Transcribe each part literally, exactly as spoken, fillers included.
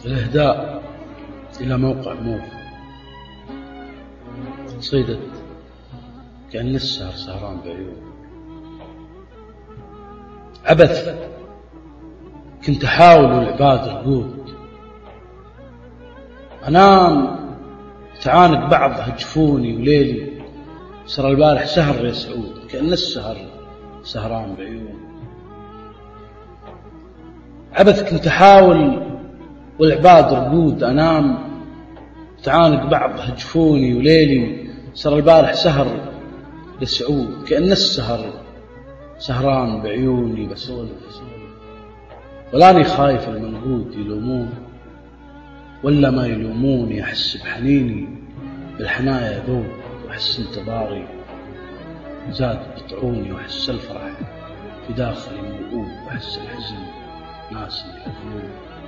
الإهداء إلى موقع موف صيدت كأن السهر سهران بعيون. عبث كنت أحاول والعباد رقود، أنام تعانق بعض هجفوني وليلي، سر البارح سهر يا سعود كأن السهر سهران بعيون. عبث كنت أحاول والعباد رقود، أنام تعانق بعض هجفوني وليلي، سر البارح سهر يا سعود كأن السهر سهران بعيوني. بسولف ولاني خايف المنقود يلومون ولا ما يلوموني، أحس بحنيني بالحنايا ذوب، وأحس انتظاري زاد بطعوني، وأحس الفرح في داخلي موؤود، وأحس الحزن ناس يحزنون.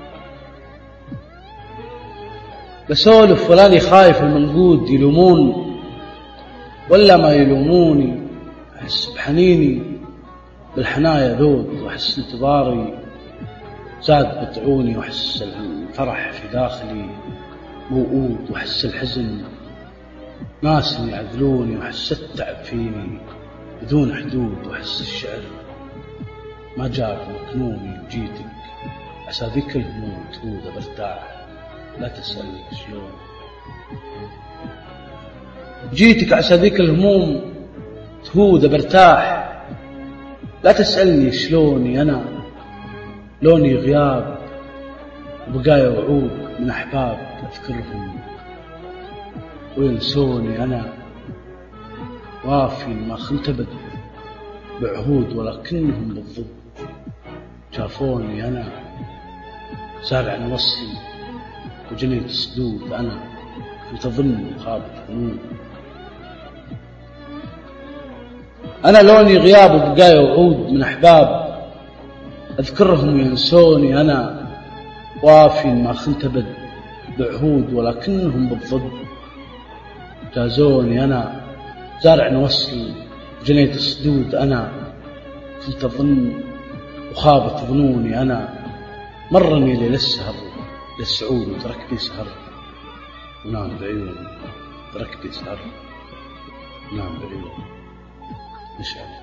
بسولف ولاني خايف المنقود يلومون ولا ما يلوموني، أحس بحنيني بالحنايا ذوب، وأحس انتظاري زاد بطعوني، وأحس الفرح في داخلي موؤود، وأحس الحزن ناس يعذلوني، وأحس التعب فيني بدون حدود، وأحس الشعر ما جاب مكنوني. وجيتك عسى ذيك الهموم تهود برتاح، لا تسألني شلون. جيتك عسى ذيك الهموم تهود برتاح، لا تسألني شلوني. أنا لوني غياب وبقايا وعود من أحباب أذكرهم وينسوني. أنا وافي ما خنت أبد بعهود، ولكنهم بالضبط شافوني. أنا سارع نوصل وجنيت صدود، أنا كنت أظن خابت ظنون. أنا لوني غياب وبقايا وعود من أحباب أذكرهم وينسوني. أنا وافي ما خنت أبد بعهود، ولكنهم بالضبط جازوني. أنا زارع نوصل جنيت صدود، أنا كنت أظن وخابت ظنوني. أنا مرني ليل السهر للسعود، وتركني سهر ونام بعيوني، تركني سهر ونام بعيوني. مشعل